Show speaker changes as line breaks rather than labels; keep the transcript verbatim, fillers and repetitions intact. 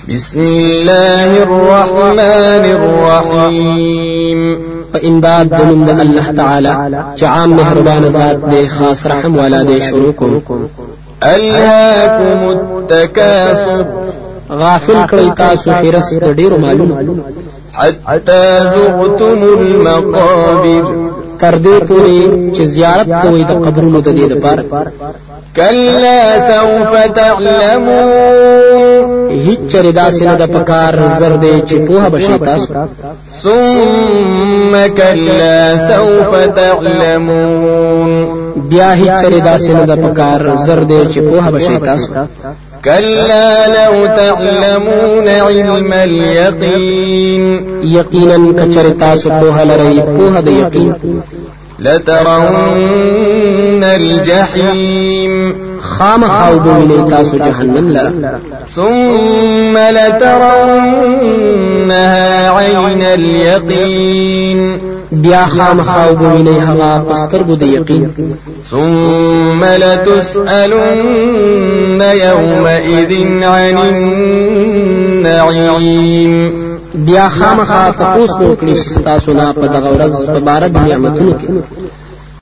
بسم الله الرحمن الرحيم.
فإمداد دنم دا الله تعالى جعام مهربان ذات دي خاص رحم ولا دي شروكم.
ألهاكم التكاثر
غافل کړی تاسو حرس د ډیرو مالونو
حتى زرتم المقابر
تر دې پورې چې زیارت کوئ د قبرونو د دې لپاره.
كلا سوف تعلمون
هیڅ چره داسې نه د پکار زر دې چې پوهه بشي تاسو.
ثم كلا سوف تعلمون
بیا هیڅ چره داسې نه د پکار زر دې چې پوهه بشي تاسو.
كلا لو تعلمون علم اليقين
يقينا كچر تاسو پوهه لرئ پوهه د یقین.
لترون الجحيم
خامخا وبوینئ تاسو جهنم لره.
ثم لترونها عين اليقين
بیا خامخا وبوینئ هغه پسترګو د یقین.
ثم لتسألن يومئذ عن النعيم
بیا خامخا تاسو وکړئ چې تاسو نه په دغه ورځ په بار د نعمتونو کې